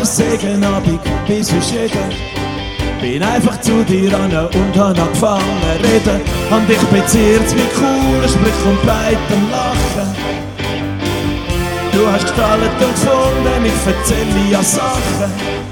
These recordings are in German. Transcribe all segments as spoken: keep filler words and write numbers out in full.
es Segenabend, bis sonst jeder. Bin einfach zu dir ran und hab angefangen zu reden. Hab dich beziert wie cool, sprich und beiden lachen. Du hast gestrahlt und gefunden, ich erzähle ja Sachen.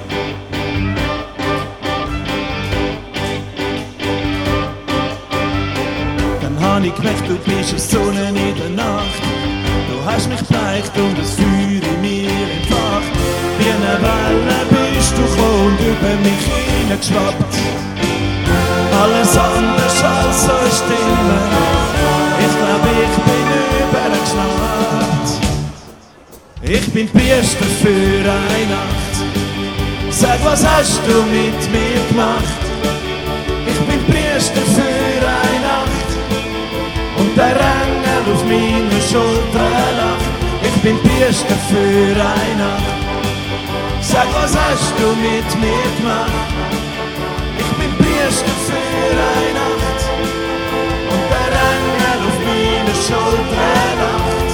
Dann hab ich gemerkt, du bist eine Sonne in der Nacht. Du hast mich bleicht und das Feuer in mir entfacht. Wie eine Welle bist du gekommen und über mich hineingeschwappt. Alles anders als so eine Stimme. Ich glaub, ich bin übergeschnappt. Ich bin Priester für eine Nacht. Sag, was hast du mit mir gemacht? Ich bin Priester für eine Nacht. Und der Engel auf meiner Schulter lacht. Ich bin Priester für eine Nacht. Sag, was hast du mit mir gemacht? Ich bin Priester für eine Nacht. Und der Engel auf meiner Schulter lacht.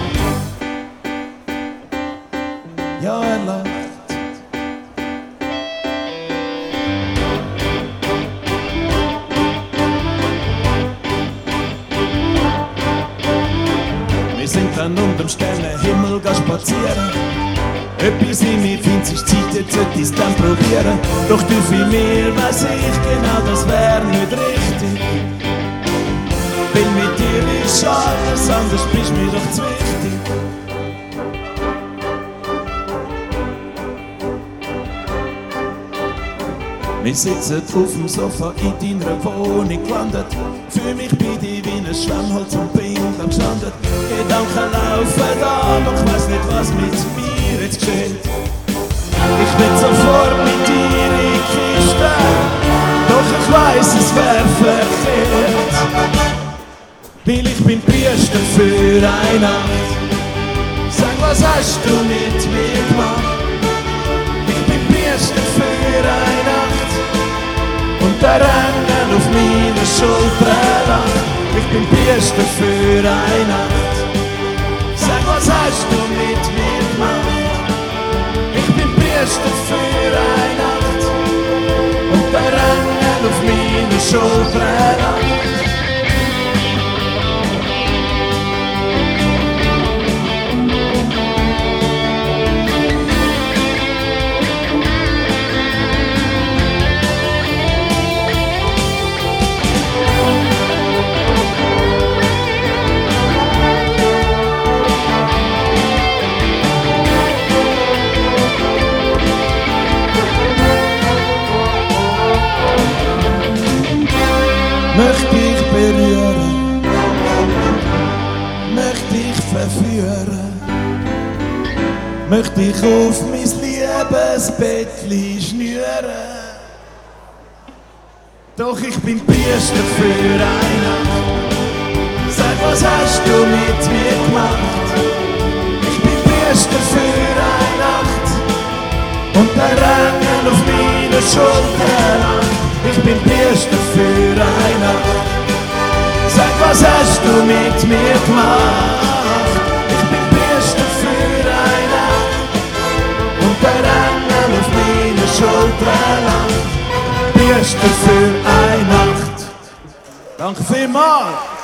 Ja, er lacht. Wir sind dann unterm Sternenhimmel spazieren. Etwas in mir findet sich Zeit, jetzt sollte ich's dann probieren. Doch du für mir weiss ich genau, das wär nicht richtig. Weil mit dir ist alles anders, bist mir doch zu wichtig. Wir sitzen auf dem Sofa in deiner Wohnung gelandet. Für mich bei dir wie ein Schwemmholz und bin am gestanden. Gedanken laufen da, doch ich weiss nicht, was mit mir jetzt geschieht. Ich bin sofort mit dir in die Kiste, doch ich weiss, es wär verkehrt. Weil ich bin Priester für eine Nacht. Sag, was hast du mit mir gemacht? Ich bin Priester für eine Nacht. Und der Engel auf meiner Schulter lacht. Ich bin Priester für eine Nacht. Sag, was hast du mit mir gemacht? Ich bin Priester für eine Nacht. Und der Engel auf meiner Schulter lacht. Möchte ich berühren, möchte ich verführen, möchte ich auf mein Liebesbettli schnüren. Doch ich bin Priester für eine Nacht. Sag, was hast du mit mir gemacht? Ich bin Priester für eine Nacht. Und der Engel auf meiner Schulter lacht. Ich bin Priester für eine Nacht. Sag, was hast du mit mir gemacht? Ich bin Priester für eine Nacht. Und der Engel auf meiner Schulter lacht. Priester für eine Nacht. Danke vielmals.